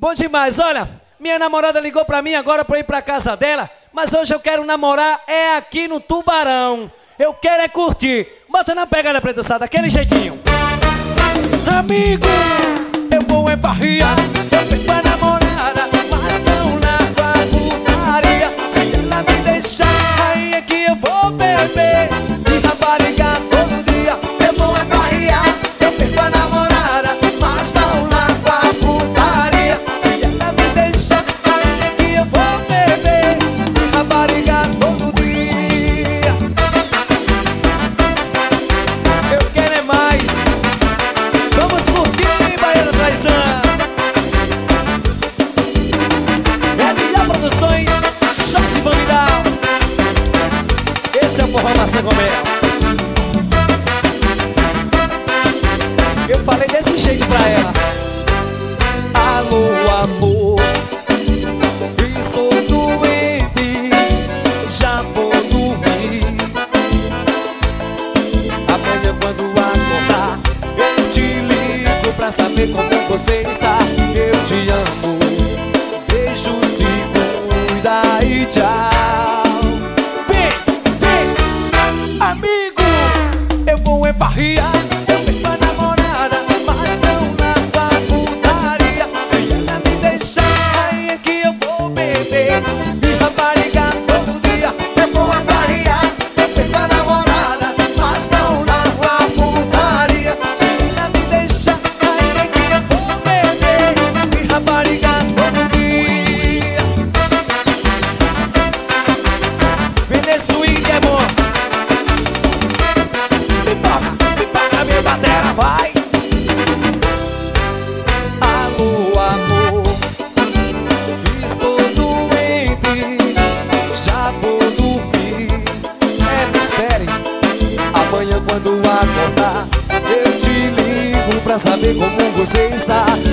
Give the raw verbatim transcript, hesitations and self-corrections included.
Bom demais, olha, minha namorada ligou pra mim agora pra ir pra casa dela, mas hoje eu quero namorar é aqui no Tubarão. Eu quero é curtir. Bota na pegada, produção, daquele jeitinho. Amigo, eu vou é barriar, eu pego a namorada, mas não largo a putaria. Se ela me deixar, aí é que eu vou beber e raparigar todo dia. Eu vou é barriar, eu pego a namorada, mas não largo a putaria. Se ela me deixar, aí é que eu vou beber e raparigar todo dia. Eu quero é mais. Vamos curtir, Baiana Traição. É Milhão Produções, Josi Vanidal. Esse é o Forró Maçã com Mel. Eu falei desse jeito pra ela. Alô, amor, estou doente, já vou dormir. Amanhã quando acordar, eu te ligo pra saber como você está. Eu te amo, beijo, se cuida e tchau. Vem, vem, amigo, eu vou é barriar, eu pego a namorada, mas não largo a putaria. Se ela me deixar, aí é que eu vou beber e raparigar todo dia. Eu vou é barriar, eu pego a namorada, mas não largo a putaria. Se ela me deixar, aí é que eu vou beber e raparigar todo dia. Venezuela é bom. Pipoca, pipoca, minha batera, vai. Alô, amor, estou doente, já vou dormir. É, me espere, amanhã quando acordar, eu te ligo pra saber como você está.